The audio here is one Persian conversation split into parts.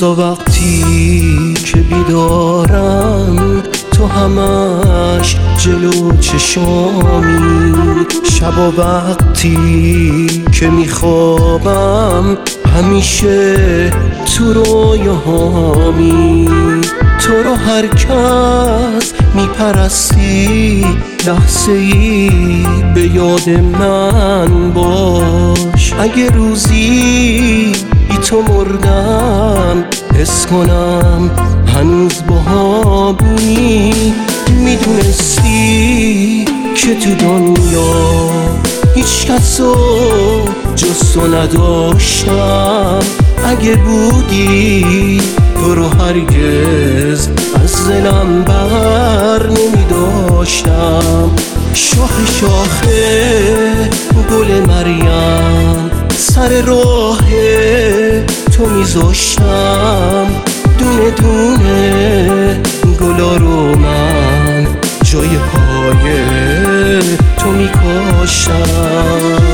روزا وقتی که بیدارم تو همش جلو چشامی، شبا وقتی که میخوابم همیشه تو رویاهامی. تو رو هر کس میپرستی لحظه ای به یاد من باش. اگه روزی بی تو مردم حس کنم هنوز باهامونی. میدونستی که تو دنیا هیچ کسو جز تو نداشتم. اگه بودی تو رو هرگز از دلم بر نمیداشتم. شاخه شاخه گل مریم سر راه تو میذاشتم. دونه دونه گلا رو من جای پای تو میکاشتم.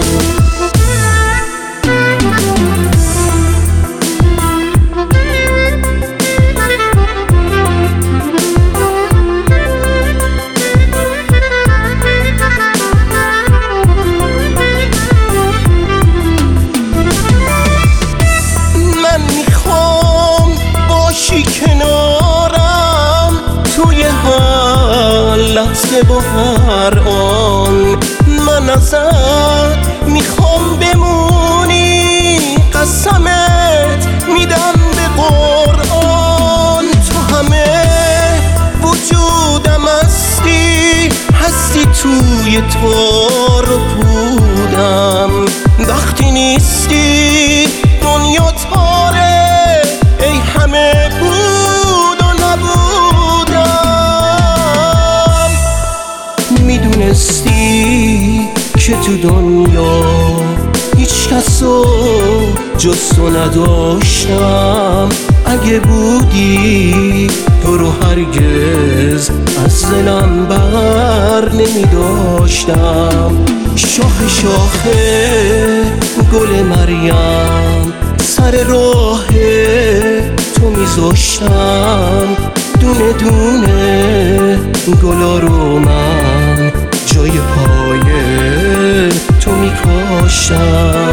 لحظه با هر آن من ازت میخوام بمونی. قسمت میدم به قرآن تو همه وجودم هستی توی تار و پودم. وقتی نیستی دنیا تاره ای همه بود و نبودم. میدونستی که تو دنیا هیچ کسو جز تو نداشتم. اگه بودی تو رو هرگز از دلم بر نمیداشتم. شاخه شاخه گل مریم سر راه تو میذاشتم. دونه دونه گلا رو من جای پای تو میکاشتم.